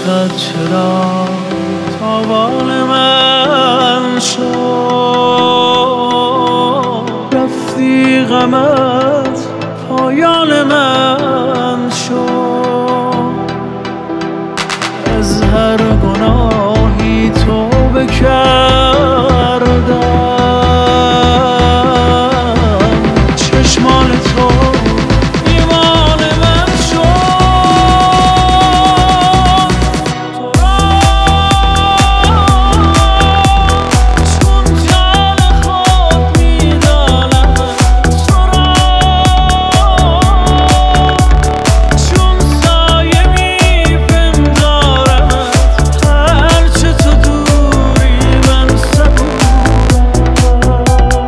عشقت چرا تاوان من شد، رفتی غمت پایان من شد. از هر گناهی توبه کردم، چشمان تو ایمان من شد. تو را چون جان خود می‌دانم، تو را چون سایه می‌پندارمت، هرچه تو دوری من صبورم.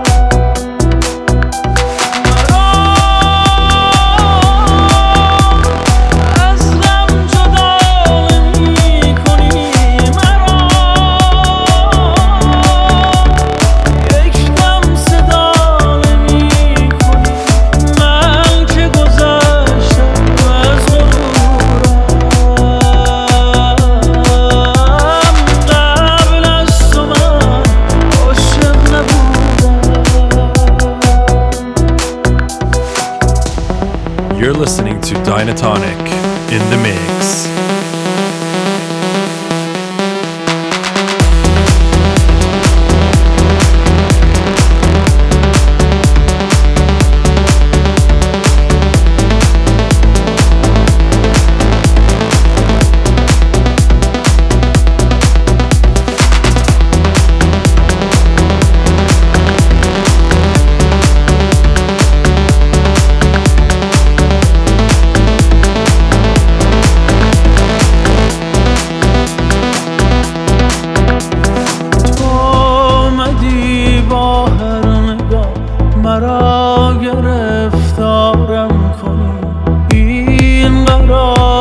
از غم جدا نمی‌کنی مرا، یک دم صدا نمی‌کنی، من که گذشتم از غرورم. قبل از تو من عاشق نبودم. You're listening to Dynatonic in the mix. تو آمدی با هر نگاه مرا گرفتارم کنی، این قرار